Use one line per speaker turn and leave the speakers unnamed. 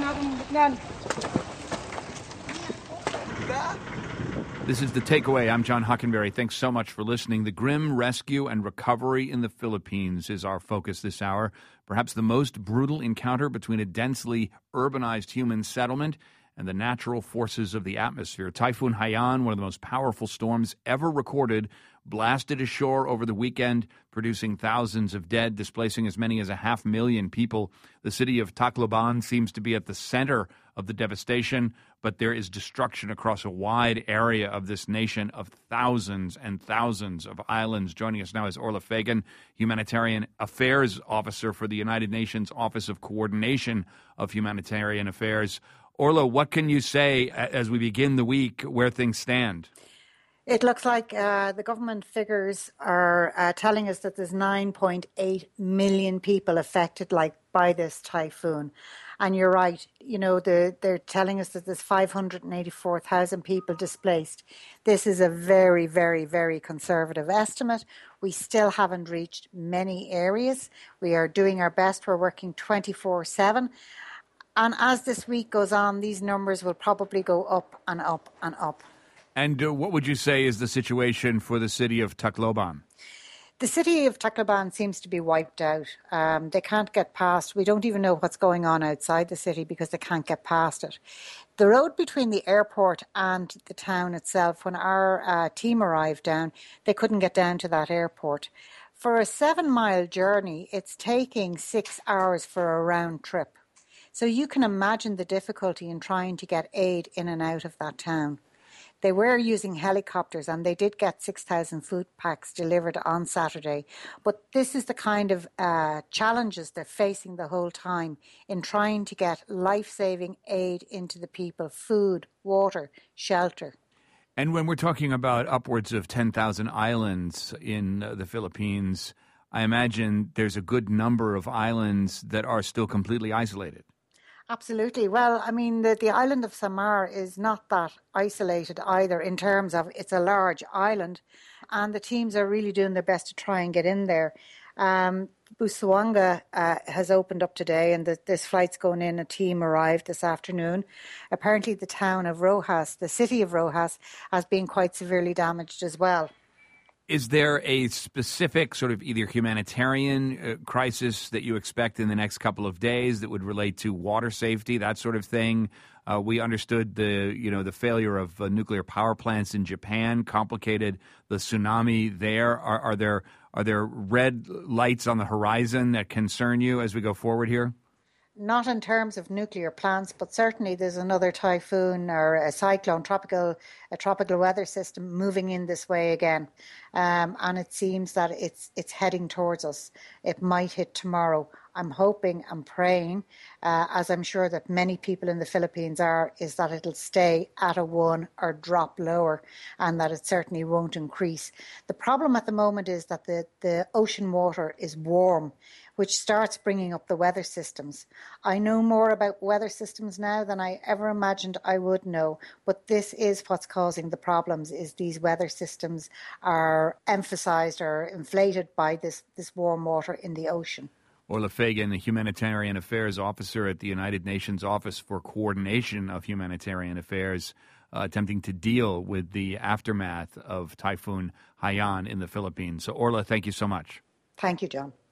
This is The Takeaway. I'm John Hockenberry. Thanks so much for listening. The grim rescue and recovery in the Philippines is our focus this hour. Perhaps the most brutal encounter between a densely urbanized human settlement and the natural forces of the atmosphere. Typhoon Haiyan, one of the most powerful storms ever recorded, blasted ashore over the weekend, producing thousands of dead, displacing as many as 500,000 people. The city of Tacloban seems to be at the center of the devastation, but there is destruction across a wide area of this nation of thousands and thousands of islands. Joining us now is Orla Fagan, Humanitarian Affairs Officer for the United Nations Office of Coordination of Humanitarian Affairs. Orla, what can you say as we begin the week where things stand?
It looks like the government figures are telling us that there's 9.8 million people affected by this typhoon. And you're right, they're telling us that there's 584,000 people displaced. This is a very, very, very conservative estimate. We still haven't reached many areas. We are doing our best. We're working 24/7. And as this week goes on, these numbers will probably go up and up and up.
And what would you say is the situation for the city of Tacloban?
The city of Tacloban seems to be wiped out. They can't get past. We don't even know what's going on outside the city because they can't get past it. The road between the airport and the town itself, when our team arrived down, they couldn't get down to that airport. For a 7-mile journey, it's taking 6 hours for a round trip. So you can imagine the difficulty in trying to get aid in and out of that town. They were using helicopters and they did get 6,000 food packs delivered on Saturday. But this is the kind of challenges they're facing the whole time in trying to get life-saving aid into the people, food, water, shelter.
And when we're talking about upwards of 10,000 islands in the Philippines, I imagine there's a good number of islands that are still completely isolated.
Absolutely. Well, I mean, the island of Samar is not that isolated either in terms of it's a large island and the teams are really doing their best to try and get in there. Busuanga has opened up today and this flight's going in. A team arrived this afternoon. Apparently the town of Rojas, the city of Rojas, has been quite severely damaged as well.
Is there a specific sort of either humanitarian crisis that you expect in the next couple of days that would relate to water safety, that sort of thing? We understood the failure of nuclear power plants in Japan complicated the tsunami there. Are there red lights on the horizon that concern you as we go forward here?
Not in terms of nuclear plants, but certainly there's another typhoon or a cyclone, a tropical weather system moving in this way again. And it seems that it's heading towards us. It might hit tomorrow. I'm hoping and praying, as I'm sure that many people in the Philippines are, is that it'll stay at a 1 or drop lower and that it certainly won't increase. The problem at the moment is that the ocean water is warm, which starts bringing up the weather systems. I know more about weather systems now than I ever imagined I would know, but this is what's causing the problems, is these weather systems are emphasised or inflated by this warm water in the ocean.
Orla Fagan, the Humanitarian Affairs Officer at the United Nations Office for Coordination of Humanitarian Affairs, attempting to deal with the aftermath of Typhoon Haiyan in the Philippines. So, Orla, thank you so much.
Thank you, John.